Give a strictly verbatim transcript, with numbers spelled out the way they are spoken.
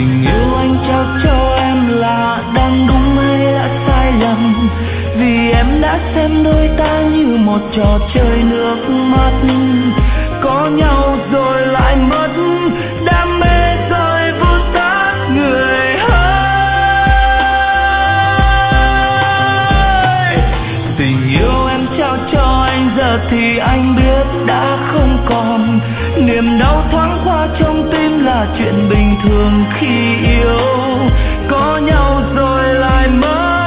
Tình yêu anh trao cho em là đang đúng hay đã sai lầm, vì em đã xem đôi ta như một trò chơi nước mắt. Có nhau rồi lại mất, đam mê rồi vụt tắt người ơi. Tình yêu em trao cho anh giờ thì anh biết đã không còn. Niềm đau thoáng qua trong tim là chuyện bình thường khi yêu. Có nhau rồi lại mất,